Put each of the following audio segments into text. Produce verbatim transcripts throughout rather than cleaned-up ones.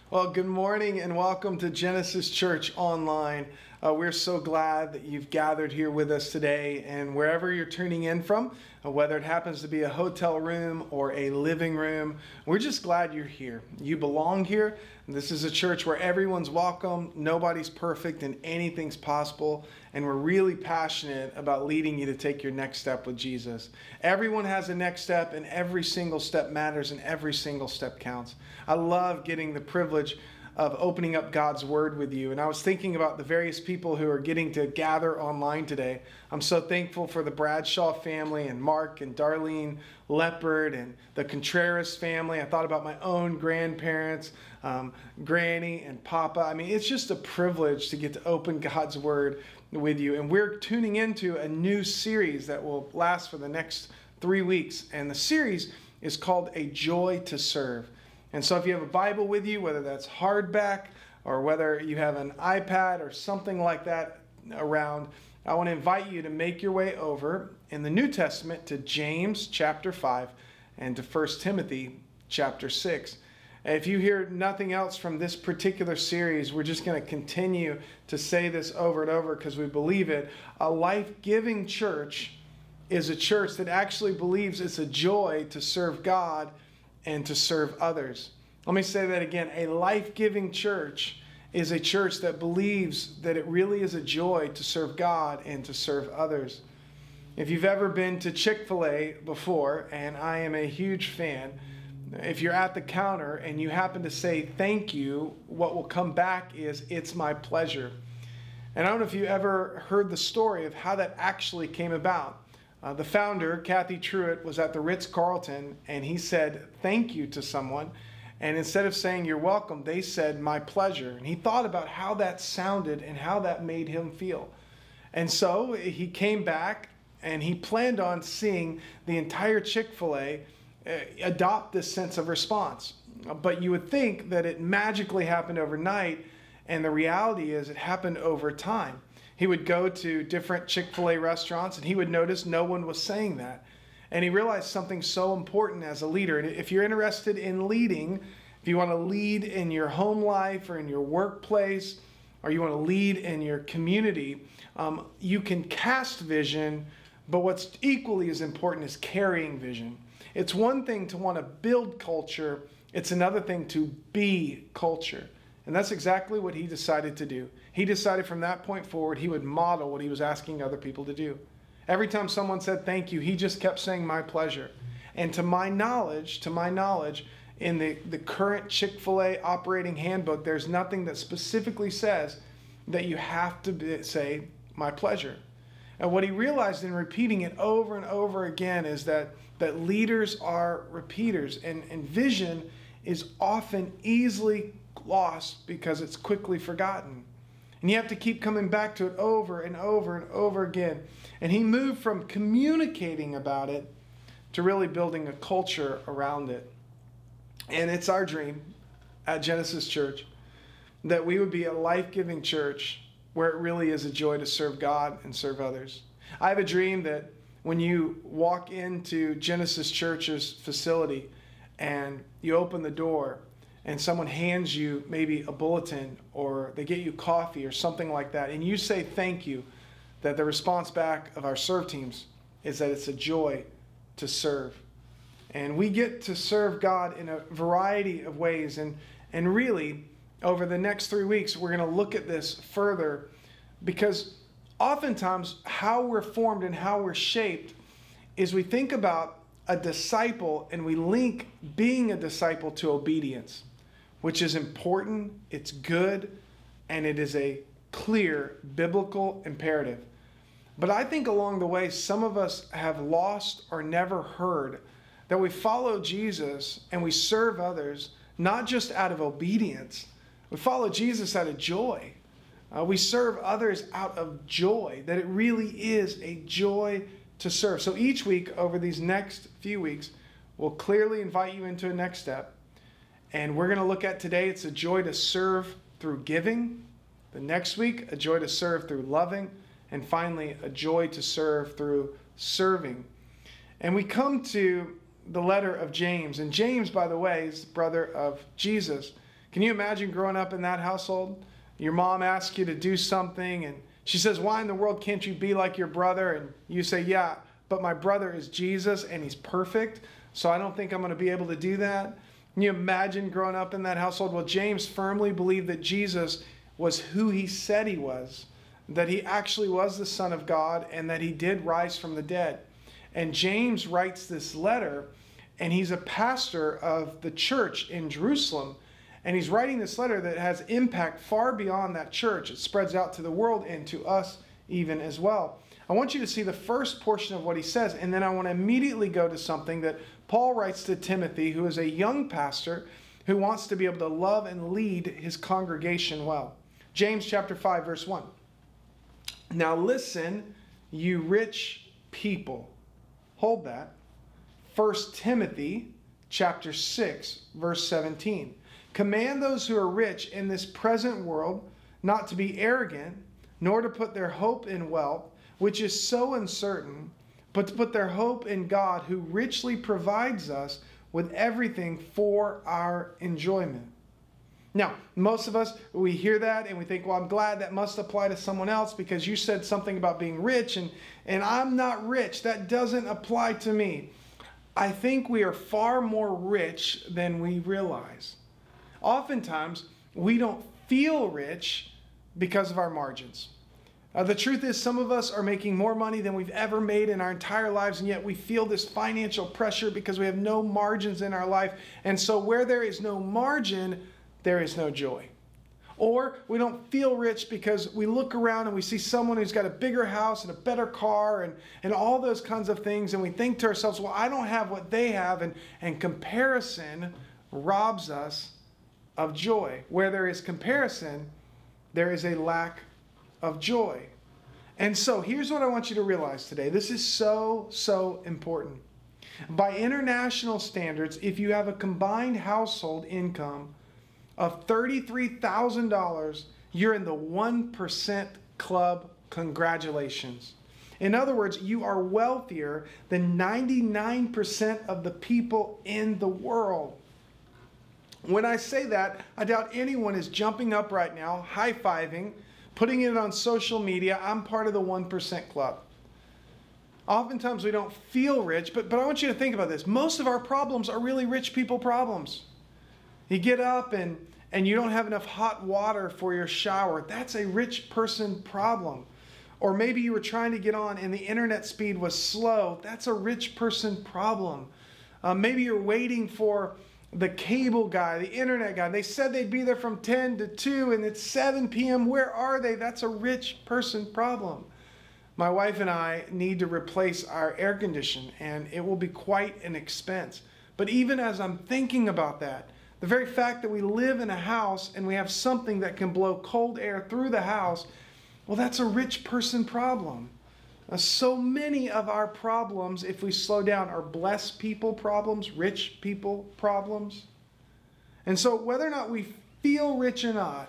Well, good morning and welcome to Genesis Church Online. Uh, we're so glad that you've gathered here with us today, and wherever you're tuning in from, uh, whether it happens to be a hotel room or a living room, we're just glad you're here. You belong here. This is a church where everyone's welcome, nobody's perfect, and anything's possible, and we're really passionate about leading you to take your next step with Jesus. Everyone has a next step, and every single step matters, and every single step counts. I love getting the privilege of opening up God's Word with you. And I was thinking about the various people who are getting to gather online today. I'm so thankful for the Bradshaw family and Mark and Darlene Leopard and the Contreras family. I thought about my own grandparents, um, Granny and Papa. I mean, it's just a privilege to get to open God's Word with you. And we're tuning into a new series that will last for the next three weeks. And the series is called A Joy to Serve. And so if you have a Bible with you, whether that's hardback or whether you have an iPad or something like that around, I want to invite you to make your way over in the New Testament to James chapter five and to First Timothy chapter six. If you hear nothing else from this particular series, we're just going to continue to say this over and over because we believe it. A life-giving church is a church that actually believes it's a joy to serve God and to serve others. Let me say that again. A life-giving church is a church that believes that it really is a joy to serve God and to serve others. If you've ever been to Chick-fil-A before, and I am a huge fan, if you're at the counter and you happen to say thank you, what will come back is it's my pleasure. And I don't know if you ever heard the story of how that actually came about. Uh, the founder, Kathy Truitt, was at the Ritz-Carlton, and he said thank you to someone. And instead of saying you're welcome, they said my pleasure. And he thought about how that sounded and how that made him feel. And so he came back, and he planned on seeing the entire Chick-fil-A uh, adopt this sense of response. But you would think that it magically happened overnight, and the reality is it happened over time. He would go to different Chick-fil-A restaurants and he would notice no one was saying that. And he realized something so important as a leader. And if you're interested in leading, if you want to lead in your home life or in your workplace, or you want to lead in your community, um, you can cast vision, but what's equally as important is carrying vision. It's one thing to want to build culture. It's another thing to be culture. And that's exactly what he decided to do. He decided from that point forward, he would model what he was asking other people to do. Every time someone said thank you, he just kept saying my pleasure. And to my knowledge, to my knowledge, in the, the current Chick-fil-A operating handbook, there's nothing that specifically says that you have to be, say my pleasure. And what he realized in repeating it over and over again is that, that leaders are repeaters, and, and vision is often easily lost because it's quickly forgotten. And you have to keep coming back to it over and over and over again. And he moved from communicating about it to really building a culture around it. And it's our dream at Genesis Church that we would be a life-giving church where it really is a joy to serve God and serve others. I have a dream that when you walk into Genesis Church's facility and you open the door and someone hands you maybe a bulletin or they get you coffee or something like that, and you say thank you, that the response back of our serve teams is that it's a joy to serve. And we get to serve God in a variety of ways. And, and really, over the next three weeks, we're going to look at this further because oftentimes how we're formed and how we're shaped is we think about a disciple and we link being a disciple to obedience, which is important, it's good, and it is a clear biblical imperative. But I think along the way, some of us have lost or never heard that we follow Jesus and we serve others, not just out of obedience. We follow Jesus out of joy. Uh, we serve others out of joy, that it really is a joy to serve. So each week over these next few weeks, we'll clearly invite you into a next step. And we're going to look at today, it's a joy to serve through giving. The next week, a joy to serve through loving. And finally, a joy to serve through serving. And we come to the letter of James. And James, by the way, is the brother of Jesus. Can you imagine growing up in that household? Your mom asks you to do something and she says, why in the world can't you be like your brother? And you say, yeah, but my brother is Jesus and he's perfect, so I don't think I'm going to be able to do that. Can you imagine growing up in that household? Well, James firmly believed that Jesus was who he said he was, that he actually was the Son of God, and that he did rise from the dead. And James writes this letter, and he's a pastor of the church in Jerusalem. And he's writing this letter that has impact far beyond that church. It spreads out to the world and to us even as well. I want you to see the first portion of what he says, and then I want to immediately go to something that Paul writes to Timothy, who is a young pastor who wants to be able to love and lead his congregation well. James chapter five, verse one. Now listen, you rich people. Hold that. First Timothy chapter six, verse seventeen. Command those who are rich in this present world not to be arrogant, nor to put their hope in wealth, which is so uncertain, but to put their hope in God, who richly provides us with everything for our enjoyment. Now, most of us, we hear that and we think, well, I'm glad that must apply to someone else because you said something about being rich, and, and I'm not rich. That doesn't apply to me. I think we are far more rich than we realize. Oftentimes, we don't feel rich because of our margins. Uh, the truth is, some of us are making more money than we've ever made in our entire lives, and yet we feel this financial pressure because we have no margins in our life. And so where there is no margin, there is no joy. Or we don't feel rich because we look around and we see someone who's got a bigger house and a better car and, and all those kinds of things, and we think to ourselves, well, I don't have what they have, and, and comparison robs us of joy. Where there is comparison, there is a lack of joy. And so here's what I want you to realize today. This is so, so important. By international standards, if you have a combined household income of thirty-three thousand dollars, you're in the one percent club. Congratulations. In other words, you are wealthier than ninety-nine percent of the people in the world. When I say that, I doubt anyone is jumping up right now, high-fiving, putting it on social media. I'm part of the one percent club. Oftentimes we don't feel rich, but, but I want you to think about this. Most of our problems are really rich people problems. You get up and, and you don't have enough hot water for your shower. That's a rich person problem. Or maybe you were trying to get on and the internet speed was slow. That's a rich person problem. Uh, maybe you're waiting for the cable guy, the internet guy. They said they'd be there from ten to two and it's seven p.m. Where are they? That's a rich person problem. My wife and I need to replace our air conditioner, and it will be quite an expense. But even as I'm thinking about that, the very fact that we live in a house and we have something that can blow cold air through the house, well, that's a rich person problem. Uh, so many of our problems, if we slow down, are blessed people problems, rich people problems. And so whether or not we feel rich or not,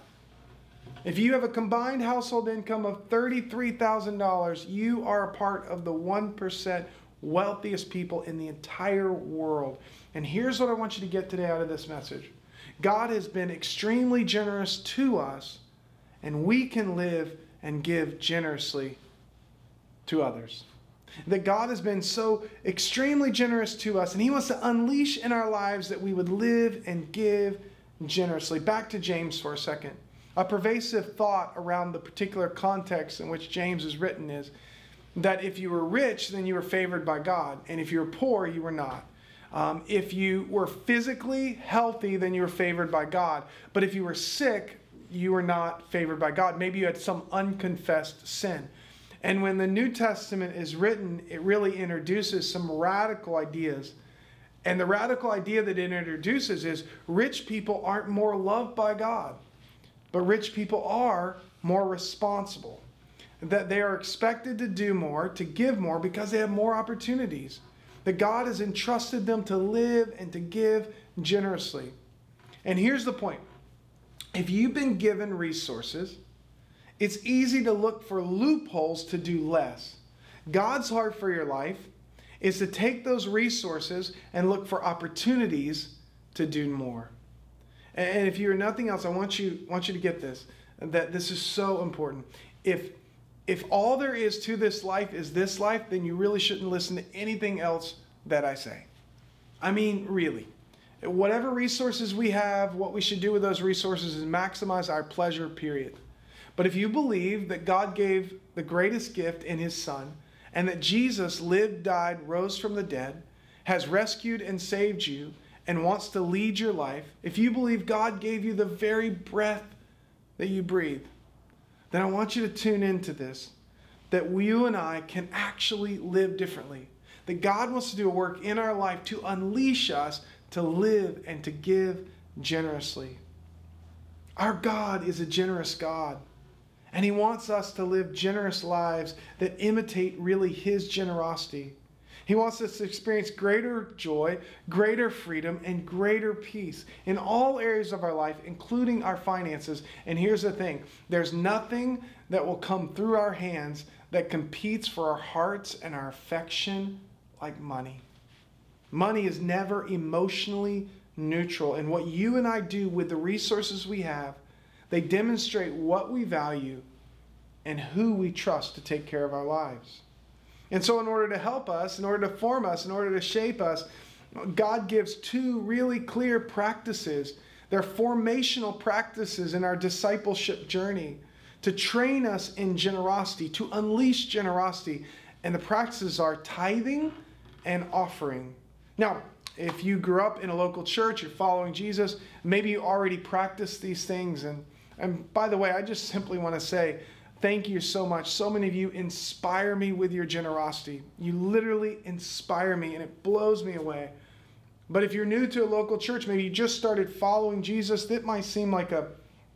if you have a combined household income of thirty-three thousand dollars, you are a part of the one percent wealthiest people in the entire world. And here's what I want you to get today out of this message. God has been extremely generous to us, and we can live and give generously to others. That God has been so extremely generous to us, and He wants to unleash in our lives that we would live and give generously. Back to James for a second. A pervasive thought around the particular context in which James is written is that if you were rich, then you were favored by God, and if you were poor, you were not. Um, if you were physically healthy, then you were favored by God. But if you were sick, you were not favored by God. Maybe you had some unconfessed sin. And when the New Testament is written, it really introduces some radical ideas. And the radical idea that it introduces is rich people aren't more loved by God, but rich people are more responsible. That they are expected to do more, to give more, because they have more opportunities. That God has entrusted them to live and to give generously. And here's the point. If you've been given resources, it's easy to look for loopholes to do less. God's heart for your life is to take those resources and look for opportunities to do more. And if you're nothing else, I want you want you to get this, that this is so important. If if all there is to this life is this life, then you really shouldn't listen to anything else that I say. I mean, really. Whatever resources we have, what we should do with those resources is maximize our pleasure, period. But if you believe that God gave the greatest gift in his Son, and that Jesus lived, died, rose from the dead, has rescued and saved you, and wants to lead your life, if you believe God gave you the very breath that you breathe, then I want you to tune into this, that you and I can actually live differently. That God wants to do a work in our life to unleash us to live and to give generously. Our God is a generous God, and he wants us to live generous lives that imitate really his generosity. He wants us to experience greater joy, greater freedom, and greater peace in all areas of our life, including our finances. And here's the thing, there's nothing that will come through our hands that competes for our hearts and our affection like money. Money is never emotionally neutral. And what you and I do with the resources we have, they demonstrate what we value and who we trust to take care of our lives. And so in order to help us, in order to form us, in order to shape us, God gives two really clear practices. They're formational practices in our discipleship journey to train us in generosity, to unleash generosity. And the practices are tithing and offering. Now, if you grew up in a local church, you're following Jesus, maybe you already practice these things. And, and by the way, I just simply want to say, thank you so much. So many of you inspire me with your generosity. You literally inspire me, and it blows me away. But if you're new to a local church, maybe you just started following Jesus, that might seem like a,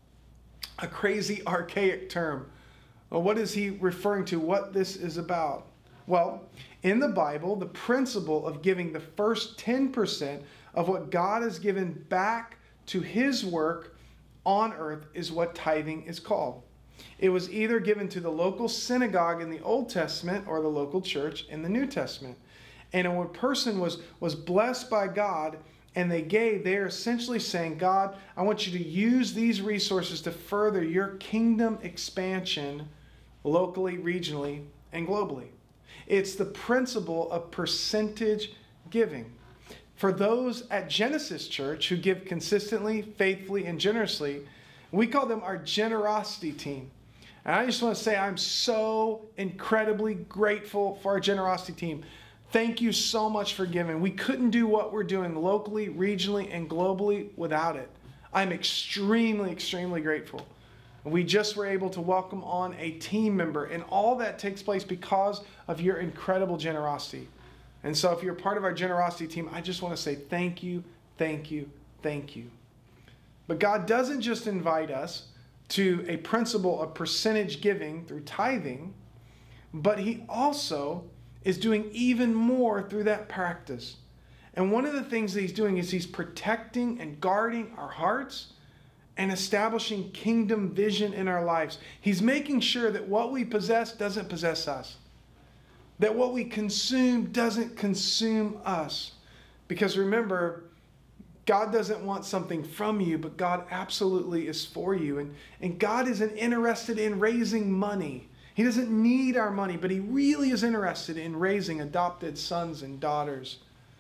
a crazy, archaic term. Well, what is he referring to? What this is about? Well, in the Bible, the principle of giving the first ten percent of what God has given back to his work on earth is what tithing is called. It was either given to the local synagogue in the Old Testament or the local church in the New Testament. And when a person was, was blessed by God and they gave, they're essentially saying, God, I want you to use these resources to further your kingdom expansion locally, regionally, and globally. It's the principle of percentage giving. For those at Genesis Church who give consistently, faithfully, and generously, we call them our generosity team. And I just want to say I'm so incredibly grateful for our generosity team. Thank you so much for giving. We couldn't do what we're doing locally, regionally, and globally without it. I'm extremely, extremely grateful. We just were able to welcome on a team member, and all that takes place because of your incredible generosity. And so if you're part of our generosity team, I just want to say thank you, thank you, thank you. But God doesn't just invite us to a principle of percentage giving through tithing, but he also is doing even more through that practice. And one of the things that he's doing is he's protecting and guarding our hearts and establishing kingdom vision in our lives. He's making sure that what we possess doesn't possess us. That what we consume doesn't consume us. Because remember, God doesn't want something from you, but God absolutely is for you. And, and God isn't interested in raising money. He doesn't need our money, but he really is interested in raising adopted sons and daughters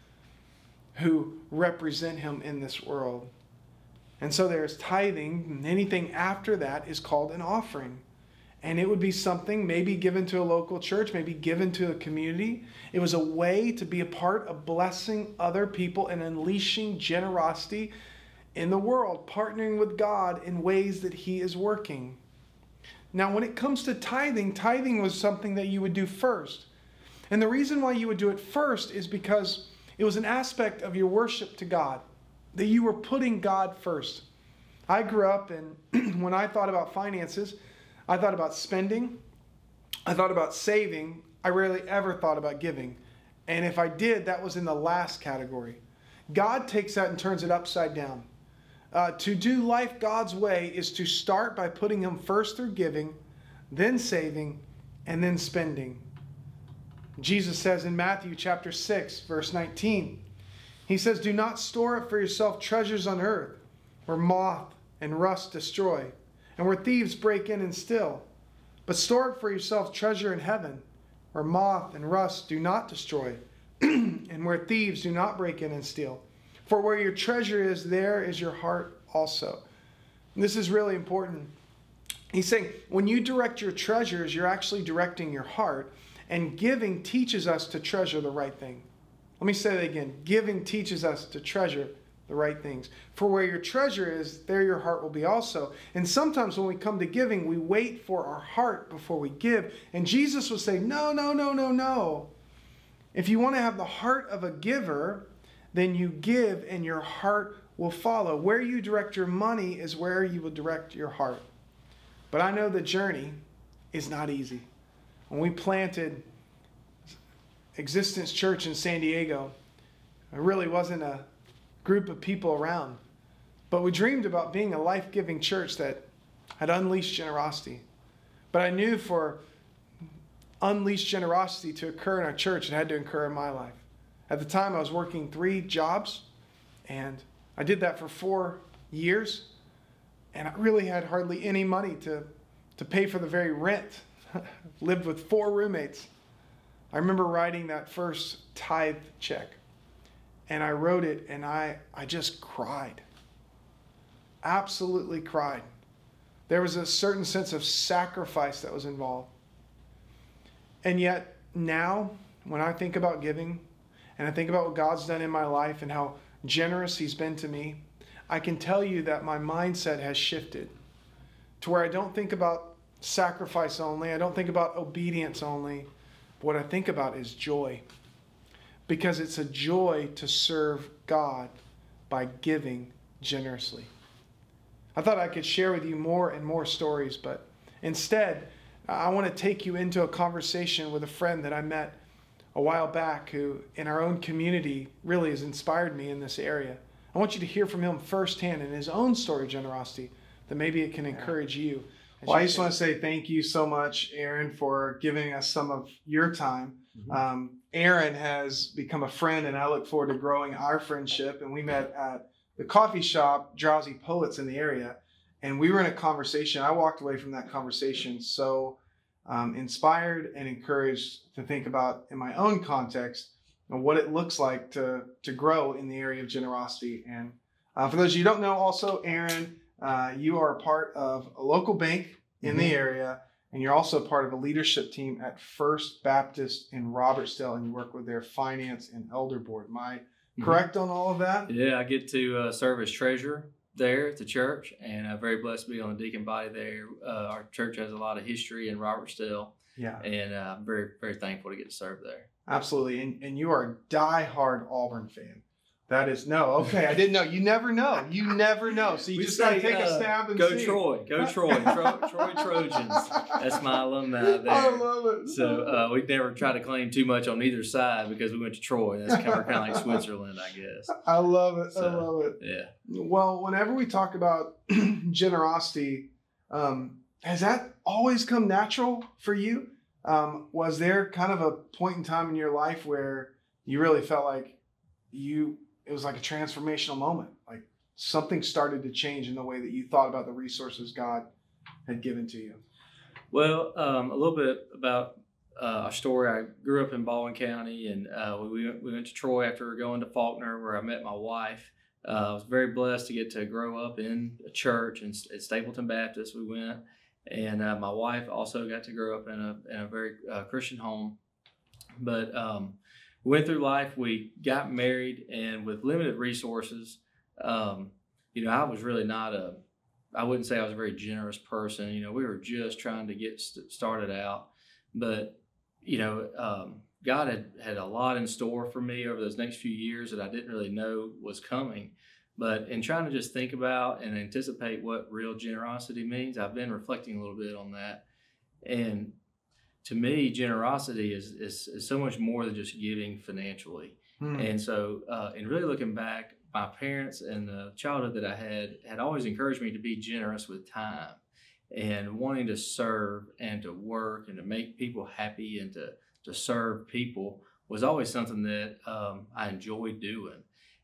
who represent him in this world. And so there's tithing, and anything after that is called an offering. And it would be something maybe given to a local church, maybe given to a community. It was a way to be a part of blessing other people and unleashing generosity in the world, partnering with God in ways that he is working. Now, when it comes to tithing, tithing was something that you would do first. And the reason why you would do it first is because it was an aspect of your worship to God, that you were putting God first. I grew up, and when I thought about finances, I thought about spending, I thought about saving, I rarely ever thought about giving. And if I did, that was in the last category. God takes that and turns it upside down. Uh, to do life God's way is to start by putting him first through giving, then saving, and then spending. Jesus says in Matthew chapter six, verse nineteen, he says, do not store up for yourself treasures on earth, where moth and rust destroy, and where thieves break in and steal. But store up for yourself treasure in heaven, where moth and rust do not destroy, and where thieves do not break in and steal. For where your treasure is, there is your heart also. And this is really important. He's saying when you direct your treasures, you're actually directing your heart. And giving teaches us to treasure the right thing. Let me say that again. Giving teaches us to treasure the right things. For where your treasure is, there your heart will be also. And sometimes when we come to giving, we wait for our heart before we give. And Jesus will say, no, no, no, no, no. If you want to have the heart of a giver, then you give and your heart will follow. Where you direct your money is where you will direct your heart. But I know the journey is not easy. When we planted Existence Church in San Diego, there really wasn't a group of people around. But we dreamed about being a life-giving church that had unleashed generosity. But I knew for unleashed generosity to occur in our church, it had to occur in my life. At the time, I was working three jobs, and I did that for four years, and I really had hardly any money to, to pay for the very rent. Lived with four roommates. I remember writing that first tithe check, and I wrote it, and I, I just cried. Absolutely cried. There was a certain sense of sacrifice that was involved. And yet now, when I think about giving, and I think about what God's done in my life and how generous He's been to me, I can tell you that my mindset has shifted to where I don't think about sacrifice only. I don't think about obedience only. What I think about is joy. Because it's a joy to serve God by giving generously. I thought I could share with you more and more stories, but instead, I want to take you into a conversation with a friend that I met a while back who, in our own community, really has inspired me in this area. I want you to hear from him firsthand in his own story of generosity, that maybe it can encourage you. Well, I just want to say thank you so much, Aaron, for giving us some of your time. Mm-hmm. Um, Aaron has become a friend, and I look forward to growing our friendship. And we met at the coffee shop, Drowsy Poets, in the area. And we were in a conversation. I walked away from that conversation so um, inspired and encouraged to think about, in my own context, you know, what it looks like to, to grow in the area of generosity. And uh, for those of you who don't know, also, Aaron, Uh, you are a part of a local bank in mm-hmm. the area, and you're also part of a leadership team at First Baptist in Robertsdale, and you work with their finance and elder board. Am I mm-hmm. correct on all of that? Yeah, I get to uh, serve as treasurer there at the church, and I'm very blessed to be on the deacon body there. Uh, our church has a lot of history in Robertsdale, yeah, and uh, I'm very, very thankful to get to serve there. Absolutely, and, and you are a diehard Auburn fan. That is, no, okay, I didn't know. You never know. You never know. So you we just got to take uh, a stab and go see. Troy. Go Troy. Tro- Troy Trojans. That's my alumni there. I love it. So uh, we never try to claim too much on either side because we went to Troy. That's kind of, kind of like Switzerland, I guess. I love it. So, I love it. Yeah. Well, whenever we talk about generosity, um, has that always come natural for you? Um, was there kind of a point in time in your life where you really felt like you... it was like a transformational moment, like something started to change in the way that you thought about the resources God had given to you? Well, um, a little bit about uh, our story. I grew up in Baldwin County, and uh, we, went, we went to Troy after going to Faulkner, where I met my wife. Uh, I was very blessed to get to grow up in a church, and at Stapleton Baptist we went. And uh, my wife also got to grow up in a, in a very uh, Christian home. But um, we went through life, we got married, and with limited resources, um, you know, I was really not a, I wouldn't say I was a very generous person. You know, we were just trying to get st- started out. But, you know, um, God had, had a lot in store for me over those next few years that I didn't really know was coming. But in trying to just think about and anticipate what real generosity means, I've been reflecting a little bit on that. And to me, generosity is, is, is so much more than just giving financially. Hmm. And so uh, in really looking back, my parents and the childhood that I had had always encouraged me to be generous with time and wanting to serve and to work and to make people happy and to, to serve people was always something that um, I enjoyed doing.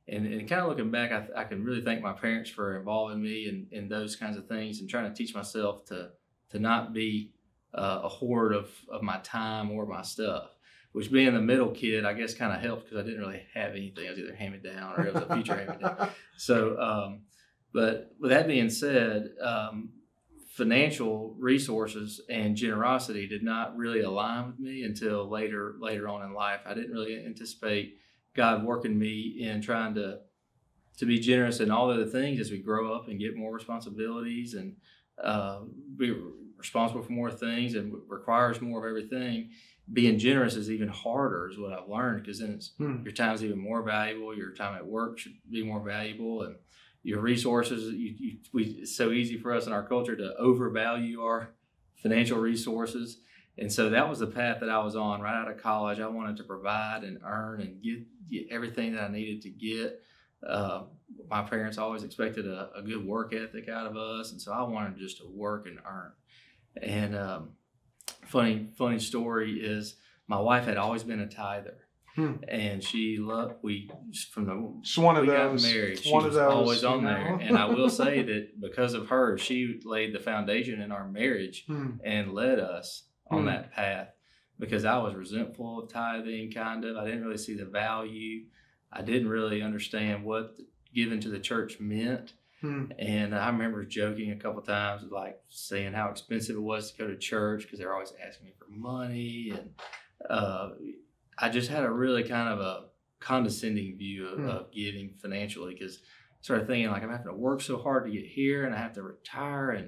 And, and kind of looking back, I, I can really thank my parents for involving me in, in those kinds of things and trying to teach myself to to not be uh, a hoard of, of my time or my stuff, which being the middle kid, I guess kind of helped because I didn't really have anything. I was either hand-me-down or it was a future hand-me-down. So, um, but with that being said, um, financial resources and generosity did not really align with me until later later on in life. I didn't really anticipate God working me in trying to to be generous in all other things as we grow up and get more responsibilities and uh, be responsible for more things and requires more of everything. Being generous is even harder, is what I've learned, because then it's, hmm. your time is even more valuable. Your time at work should be more valuable, and your resources. You, you, we, it's so easy for us in our culture to overvalue our financial resources. And so that was the path that I was on right out of college. I wanted to provide and earn and get, get everything that I needed to get. Uh, my parents always expected a, a good work ethic out of us. And so I wanted just to work and earn. And um, funny, funny story is my wife had always been a tither. Hmm. And she loved, we, from the, it's one of we those, got married, she one was of those, always on you know? there. And I will say that because of her, she laid the foundation in our marriage hmm. and led us on hmm. that path, because I was resentful of tithing, kind of. I didn't really see the value. I didn't really understand what giving to the church meant. Hmm. And I remember joking a couple times, like saying how expensive it was to go to church because they were always asking me for money. And uh, I just had a really kind of a condescending view of, hmm. of giving financially, because I started thinking, like, I'm having to work so hard to get here and I have to retire and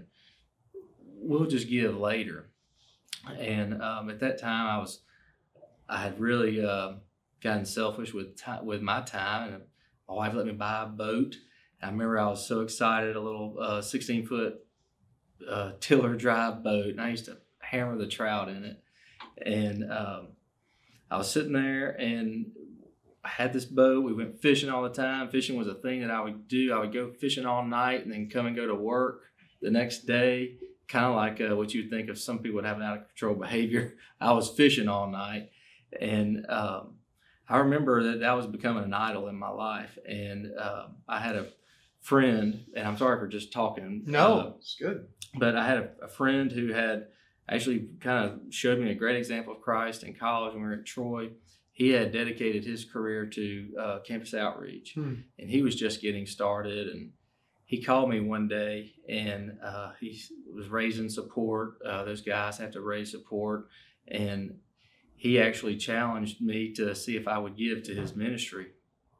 we'll just give later. And um, at that time, I was, I had really uh, gotten selfish with time, with my time, and my wife let me buy a boat. And I remember I was so excited, a little uh, sixteen foot uh, tiller drive boat, and I used to hammer the trout in it. And um, I was sitting there, and I had this boat. We went fishing all the time. Fishing was a thing that I would do. I would go fishing all night and then come and go to work the next day. Kind of like uh, what you'd think of some people having out of control behavior. I was fishing all night. And um, I remember that that was becoming an idol in my life. And um, I had a friend, and I'm sorry for just talking. No, uh, it's good. But I had a, a friend who had actually kind of showed me a great example of Christ in college when we were at Troy. He had dedicated his career to uh, campus outreach. Hmm. And he was just getting started. And he called me one day, and uh, he was raising support. Uh, those guys have to raise support. And he actually challenged me to see if I would give to his ministry.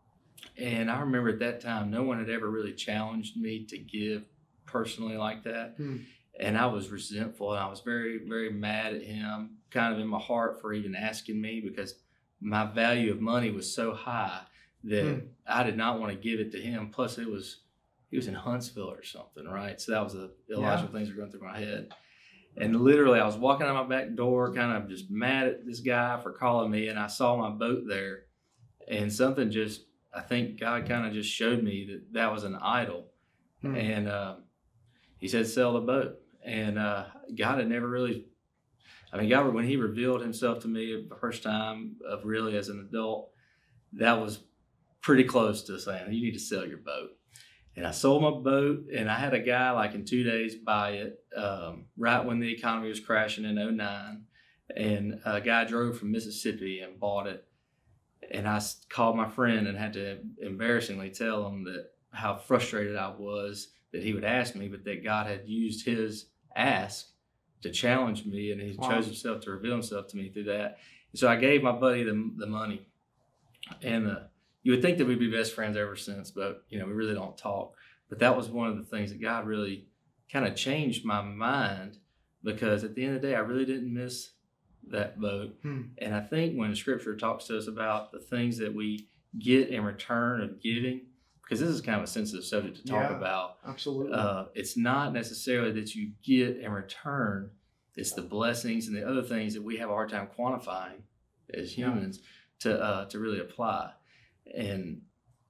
And I remember at that time, no one had ever really challenged me to give personally like that. Hmm. And I was resentful, and I was very, very mad at him, kind of in my heart, for even asking me, because my value of money was so high that hmm. I did not want to give it to him. Plus, it was... he was in Huntsville or something, right? So that was the illogical yeah. things that were going through my head. And literally, I was walking out my back door, kind of just mad at this guy for calling me, and I saw my boat there. And something just, I think God kind of just showed me that that was an idol. Hmm. And uh, he said, sell the boat. And uh, God had never really, I mean, God, when he revealed himself to me the first time of really as an adult, that was pretty close to saying, you need to sell your boat. And I sold my boat, and I had a guy like in two days buy it, um, right when the economy was crashing in oh nine. And a guy drove from Mississippi and bought it. And I called my friend and had to embarrassingly tell him that how frustrated I was that he would ask me, but that God had used his ask to challenge me, and he wow. chose himself to reveal himself to me through that. And so I gave my buddy the, the money. And the You would think that we'd be best friends ever since, but, you know, we really don't talk. But that was one of the things that God really kind of changed my mind, because at the end of the day, I really didn't miss that boat. Hmm. And I think when Scripture talks to us about the things that we get in return of giving, because this is kind of a sensitive subject to talk yeah, about. Absolutely. Uh, it's not necessarily that you get in return. It's the blessings and the other things that we have a hard time quantifying as humans yeah. to uh, to really apply. And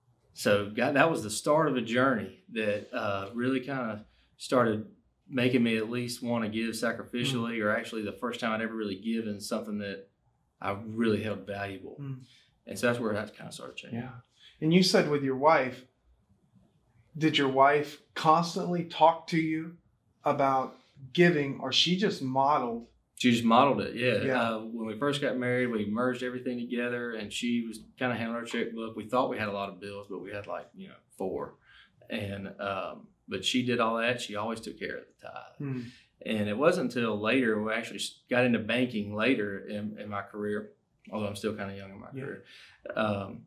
so God, that was the start of a journey that uh, really kind of started making me at least want to give sacrificially, mm. or actually the first time I'd ever really given something that I really held valuable. Mm. And so that's where that kind of started changing. Yeah. And you said with your wife, did your wife constantly talk to you about giving, or she just modeled? She just modeled it, yeah. Yeah. Uh, when we first got married, we merged everything together, and she was kind of handling our checkbook. We thought we had a lot of bills, but we had like, you know, four. And um, but she did all that. She always took care of the tithe. Mm. And it wasn't until later, we actually got into banking later in, in my career, although I'm still kind of young in my yeah. career. Um,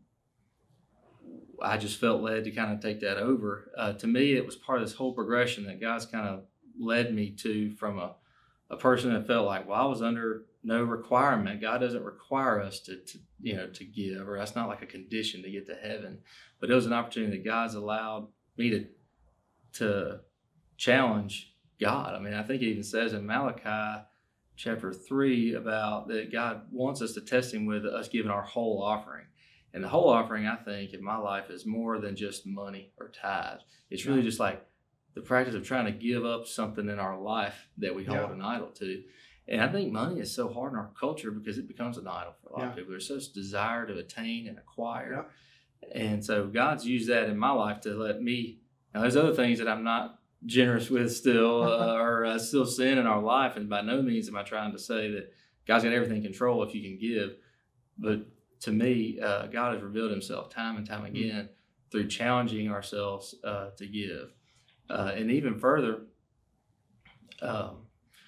I just felt led to kind of take that over. Uh, to me, it was part of this whole progression that God's kind of led me to, from a, a person that felt like, well, I was under no requirement. God doesn't require us to, to, you know, to give, or that's not like a condition to get to heaven. But it was an opportunity that God's allowed me to, to challenge God. I mean, I think it even says in Malachi chapter three about that God wants us to test him with us giving our whole offering. And the whole offering, I think, in my life is more than just money or tithe. It's really just like the practice of trying to give up something in our life that we hold yeah. an idol to. And I think money is so hard in our culture because it becomes an idol for a lot yeah. of people. There's such desire to attain and acquire. Yeah. And so God's used that in my life to let me, now there's other things that I'm not generous with still, uh, or uh, still sin in our life. And by no means am I trying to say that God's got everything in control if you can give. But to me, uh, God has revealed himself time and time again mm-hmm. through challenging ourselves uh, to give. Uh, and even further, um,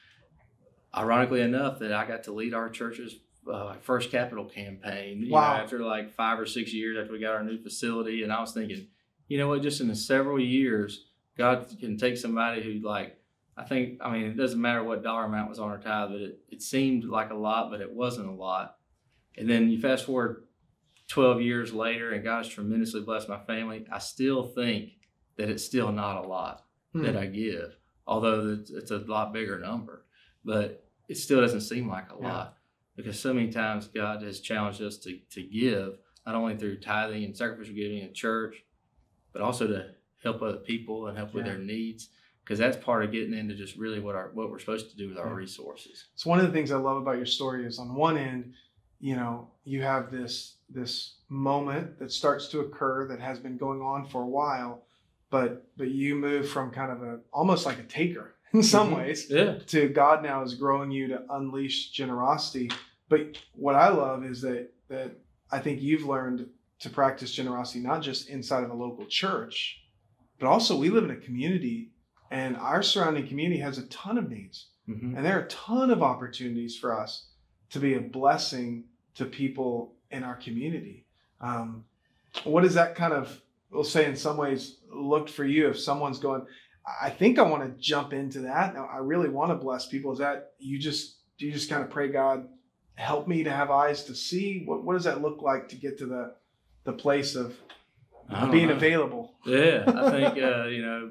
ironically enough, that I got to lead our church's uh, first capital campaign. You wow. know, after like five or six years after we got our new facility. And I was thinking, you know what, just in the several years, God can take somebody who, like, I think, I mean, it doesn't matter what dollar amount was on our tithe, but it, it seemed like a lot, but it wasn't a lot. And then you fast forward twelve years later, and God has tremendously blessed my family. I still think that it's still not a lot hmm. that I give, although it's, it's a lot bigger number. But it still doesn't seem like a yeah. lot, because so many times God has challenged us to, to give, not only through tithing and sacrificial giving in church, but also to help other people and help yeah. with their needs, because that's part of getting into just really what our what we're supposed to do with our yeah. resources. So one of the things I love about your story is, on one end, you know, you have this this moment that starts to occur that has been going on for a while, but but you move from kind of a almost like a taker in some mm-hmm. ways yeah. to God now is growing you to unleash generosity. But what I love is that that I think you've learned to practice generosity not just inside of a local church, but also we live in a community, and our surrounding community has a ton of needs, mm-hmm. and there are a ton of opportunities for us to be a blessing to people in our community. Um, what does that kind of, we'll say in some ways, look for you if someone's going, I think I want to jump into that. Now, I really want to bless people. Is that you just, do you just kind of pray, God, help me to have eyes to see? What what does that look like to get to the, the place of being know. available? Yeah, I think, uh, you know,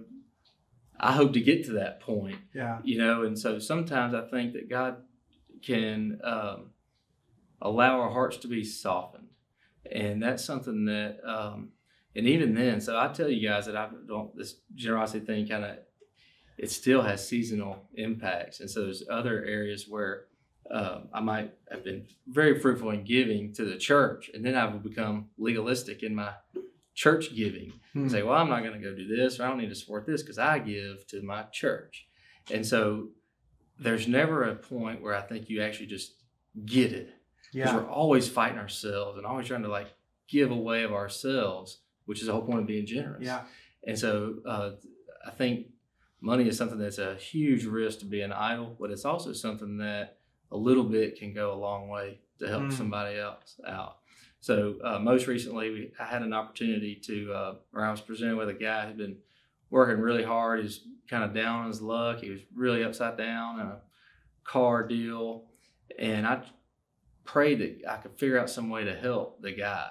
I hope to get to that point. Yeah. You know, and so sometimes I think that God can um, allow our hearts to be softened. And that's something that, um, and even then, so I tell you guys that I don't, this generosity thing kind of, it still has seasonal impacts. And so there's other areas where um, I might have been very fruitful in giving to the church, and then I would become legalistic in my church giving hmm. and say, well, I'm not going to go do this, or I don't need to support this because I give to my church. And so there's never a point where I think you actually just get it. Because yeah. we're always fighting ourselves and always trying to like give away of ourselves, which is the whole point of being generous. Yeah. And so uh, I think money is something that's a huge risk to be an idol, but it's also something that a little bit can go a long way to help mm. somebody else out. So uh, most recently, we, I had an opportunity to, uh, where I was presented with a guy who'd been working really hard. He's kind of down on his luck. He was really upside down in a car deal. And I prayed that I could figure out some way to help the guy.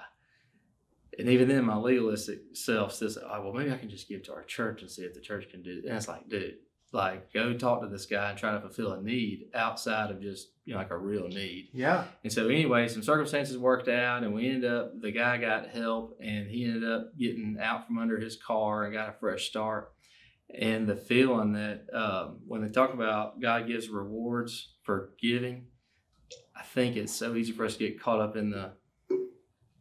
And even then, my legalistic self says, oh, well, maybe I can just give to our church and see if the church can do it. And it's like, dude, like, go talk to this guy and try to fulfill a need outside of just, you know, like a real need. Yeah. And so anyway, some circumstances worked out, and we ended up, the guy got help, and he ended up getting out from under his car and got a fresh start. And the feeling that um, when they talk about God gives rewards for giving, I think it's so easy for us to get caught up in the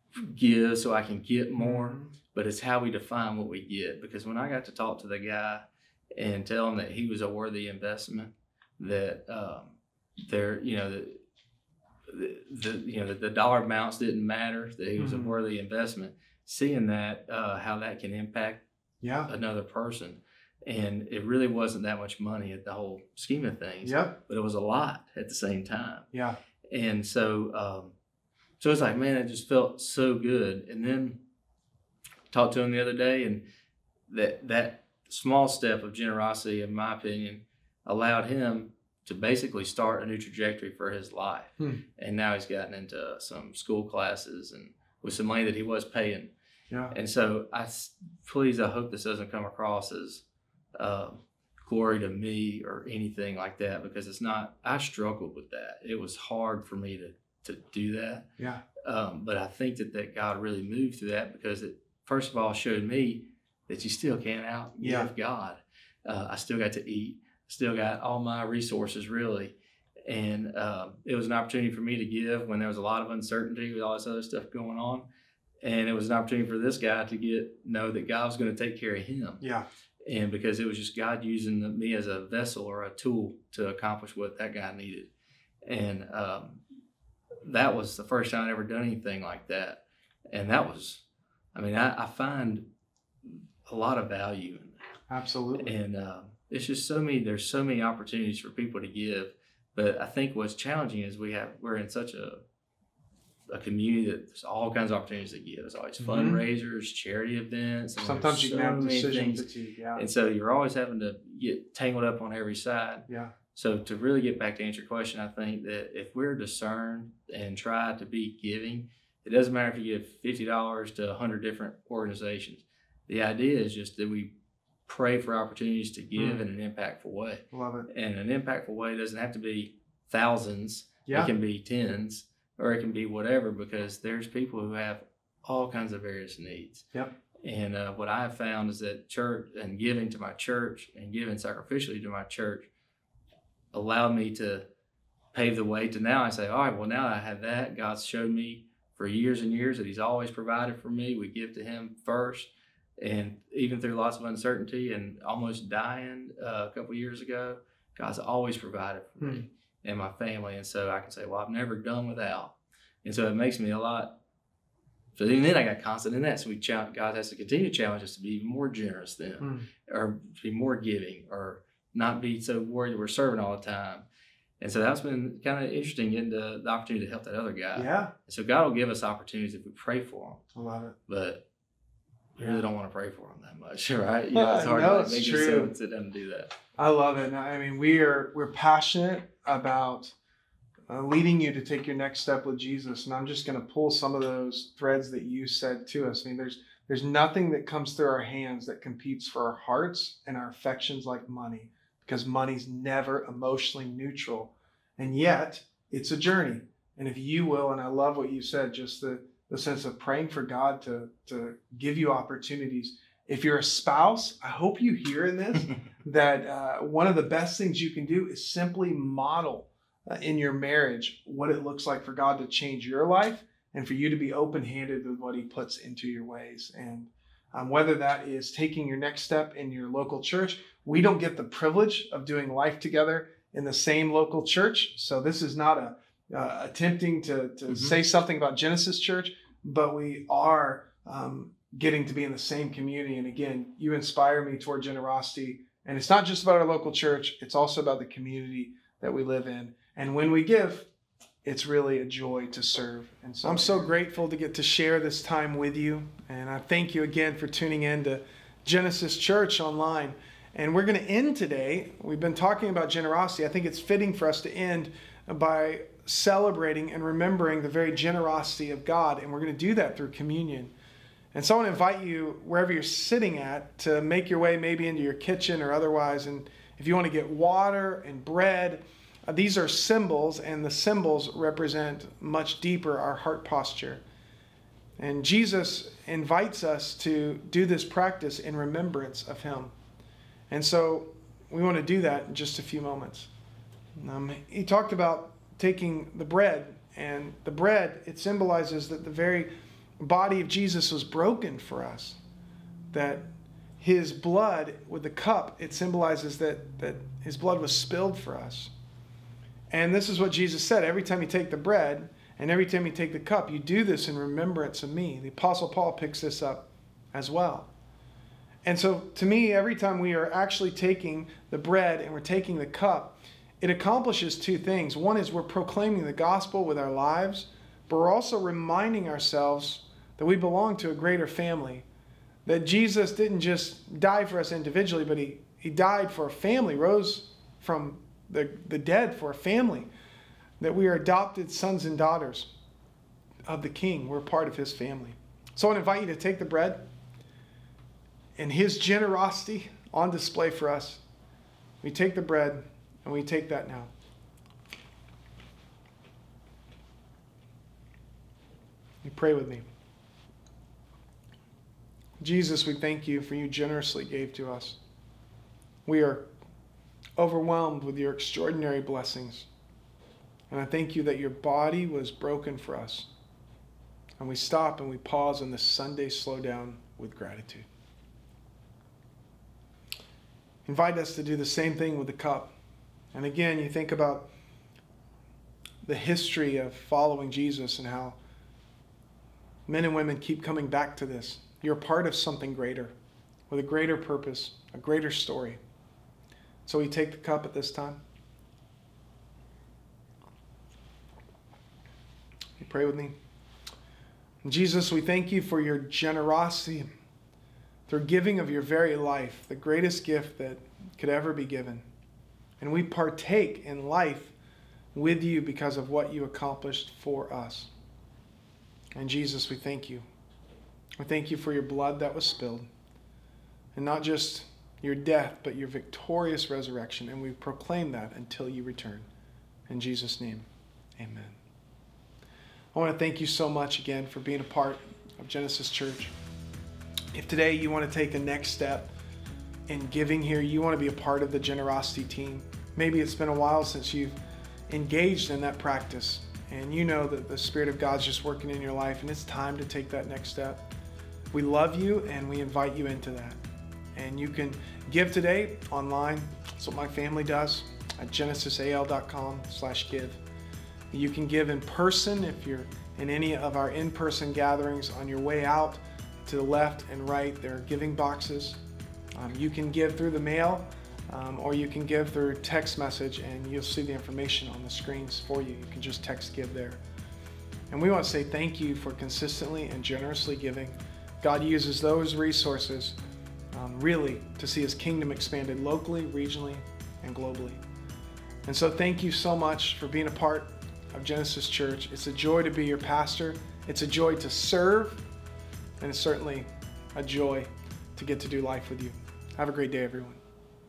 give so I can get more, Mm-hmm. but it's how we define what we get. Because when I got to talk to the guy and tell him that he was a worthy investment, that um, there, you know, the, the, the you know the, the dollar amounts didn't matter, that he was Mhm. a worthy investment. Seeing that, uh, how that can impact Yeah. another person, and it really wasn't that much money at the whole scheme of things, Yep. but it was a lot at the same time. Yeah. And so, um, so it's like, man, it just felt so good. And then talked to him the other day, and that that small step of generosity, in my opinion, allowed him to basically start a new trajectory for his life. Hmm. And now he's gotten into some school classes and with some money that he was paying. Yeah. And so I s- please, I hope this doesn't come across as uh, glory to me or anything like that, because it's not. I struggled with that. It was hard for me to to do that. Yeah. Um, but I think that, that God really moved through that, because it, first of all, showed me that you still can't outgive Yeah. God. Uh, I still got to eat, still got all my resources, really. And um, it was an opportunity for me to give when there was a lot of uncertainty with all this other stuff going on. And it was an opportunity for this guy to get know that God was going to take care of him. Yeah. And because it was just God using the, me as a vessel or a tool to accomplish what that guy needed. And um, that was the first time I'd ever done anything like that. And that was, I mean, I, I find a lot of value in that. Absolutely. And uh, it's just so many, there's so many opportunities for people to give. But I think what's challenging is we have, we're in such a, a community that there's all kinds of opportunities to give. There's always Mhm. fundraisers, charity events. and Sometimes you there's can have so many decision things. fatigue. Yeah. And so you're always having to get tangled up on every side. Yeah. So to really get back to answer your question, I think that if we're discerned and try to be giving, it doesn't matter if you give fifty dollars to one hundred different organizations. The idea is just that we pray for opportunities to give Mm. in an impactful way. Love it. And an impactful way doesn't have to be thousands. Yeah. It can be tens, or it can be whatever, because there's people who have all kinds of various needs. Yep. And uh, what I have found is that church and giving to my church and giving sacrificially to my church allowed me to pave the way to now I say, all right, well, now I have that. God's showed me for years and years that he's always provided for me. We give to him first. And even through lots of uncertainty and almost dying uh, a couple years ago, God's always provided for Hmm. me and my family. And so I can say, well, I've never done without. And so it makes me a lot. So even then I got constant in that. So we challenge, God has to continue to challenge us to be even more generous then, Mm. or be more giving, or not be so worried that we're serving all the time. And so that's been kind of interesting, getting the, the opportunity to help that other guy. Yeah. And so God will give us opportunities if we pray for them, I love it. but we Yeah. really don't want to pray for them that much, right? You know, it's hard No, to it's make true. yourself sit down and do that. I love it. I mean, we are we're passionate about uh, leading you to take your next step with Jesus, and I'm just going to pull some of those threads that you said to us. I mean, there's there's nothing that comes through our hands that competes for our hearts and our affections like money, because money's never emotionally neutral, and yet it's a journey. And if you will, and I love what you said, just the the sense of praying for God to to give you opportunities. If you're a spouse, I hope you hear in this that uh, one of the best things you can do is simply model uh, in your marriage what it looks like for God to change your life and for you to be open-handed with what he puts into your ways. And um, whether that is taking your next step in your local church, we don't get the privilege of doing life together in the same local church. So this is not a uh, attempting to, to Mhm. say something about Genesis Church, but we are um, getting to be in the same community. And again, you inspire me toward generosity. And it's not just about our local church, it's also about the community that we live in. And when we give, it's really a joy to serve. And so I'm so grateful to get to share this time with you. And I thank you again for tuning in to Genesis Church Online. And we're going to end today. We've been talking about generosity. I think it's fitting for us to end by celebrating and remembering the very generosity of God. And we're going to do that through communion. And so I want to invite you, wherever you're sitting at, to make your way maybe into your kitchen or otherwise. And if you want to get water and bread, uh, these are symbols, and the symbols represent much deeper our heart posture. And Jesus invites us to do this practice in remembrance of him. And so we want to do that in just a few moments. Um, he talked about taking the bread, and the bread, it symbolizes that the very body of Jesus was broken for us, that his blood with the cup, it symbolizes that, that his blood was spilled for us. And this is what Jesus said: every time you take the bread and every time you take the cup, you do this in remembrance of me. The Apostle Paul picks this up as well. And so to me, every time we are actually taking the bread and we're taking the cup, it accomplishes two things. One is we're proclaiming the gospel with our lives, but we're also reminding ourselves that we belong to a greater family. That Jesus didn't just die for us individually, but he, he died for a family, rose from the, the dead for a family. That we are adopted sons and daughters of the King. We're part of his family. So I want to invite you to take the bread and his generosity on display for us. We take the bread and we take that now. You pray with me. Jesus, we thank you for you generously gave to us. We are overwhelmed with your extraordinary blessings. And I thank you that your body was broken for us. And we stop and we pause on this Sunday slowdown with gratitude. Invite us to do the same thing with the cup. And again, you think about the history of following Jesus and how men and women keep coming back to this. You're part of something greater, with a greater purpose, a greater story. So we take the cup at this time. You pray with me. Jesus, we thank you for your generosity through giving of your very life, the greatest gift that could ever be given. And we partake in life with you because of what you accomplished for us. And Jesus, we thank you. We thank you for your blood that was spilled. And not just your death, but your victorious resurrection. And we proclaim that until you return. In Jesus' name, amen. I want to thank you so much again for being a part of Genesis Church. If today you want to take a next step in giving here, you want to be a part of the generosity team. Maybe it's been a while since you've engaged in that practice, and you know that the Spirit of God's just working in your life, and it's time to take that next step. We love you, and we invite you into that. And you can give today online. That's what my family does at genesisal.com slash give. You can give in person if you're in any of our in-person gatherings. On your way out, to the left and right, there are giving boxes. Um, you can give through the mail, um, or you can give through text message, and you'll see the information on the screens for you. You can just text give there. And we want to say thank you for consistently and generously giving. God uses those resources um, really to see his kingdom expanded locally, regionally, and globally. And so thank you so much for being a part of Genesis Church. It's a joy to be your pastor. It's a joy to serve. And it's certainly a joy to get to do life with you. Have a great day, everyone.